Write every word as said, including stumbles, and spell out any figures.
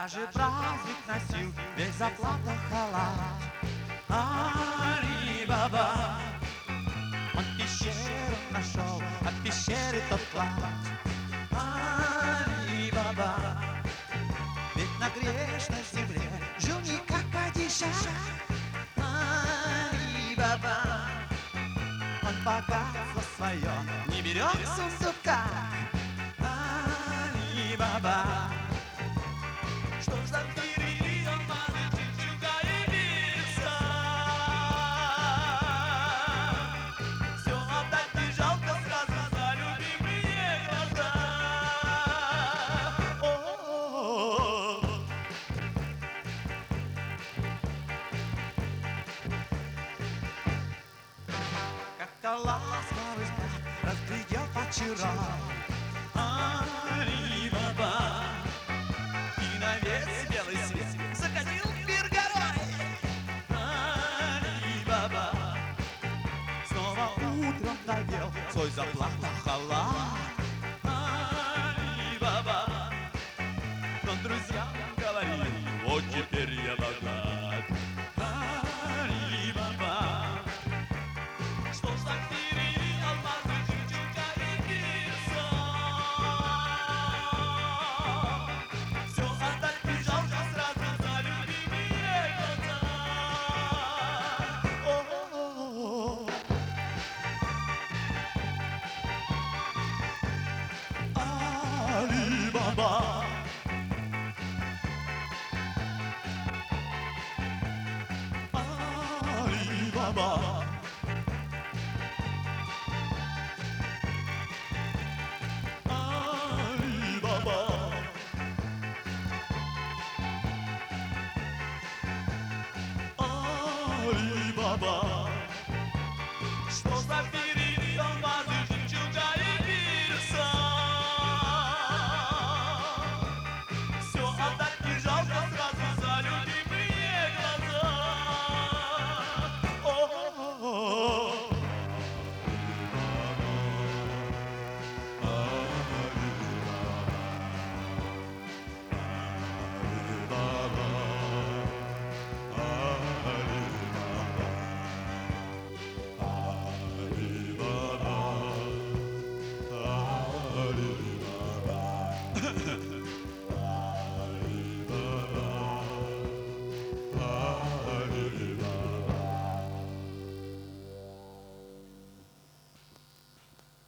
Даже праздник носил весь заплата халат. Али-Баба, он пещеру нашел, от пещеры тот клад. Али-Баба, ведь на грешной земле жил не как падишах. Али-Баба, он богатство свое не берет в сундуках. Али-Баба, что ж за двери алмазы, жемчуга и веса? Все отдать не жалко сразу за любимые глаза. О-о-о. Как-то ласковый взгляд разглядел по вечерам Али-Баба, и на весь белый свет закатил пир горой. Али-Баба снова утром надел свой заплатный халат. Али-Баба, но друзьям говорил: вот теперь я богат. Али-Баба, что ж так двери алмазы, жемчуга и веса? Все отдать не жалко сразу за любимые глаза. О-о-о. Али-Баба, Али-Баба, Али-Баба, Али-Баба.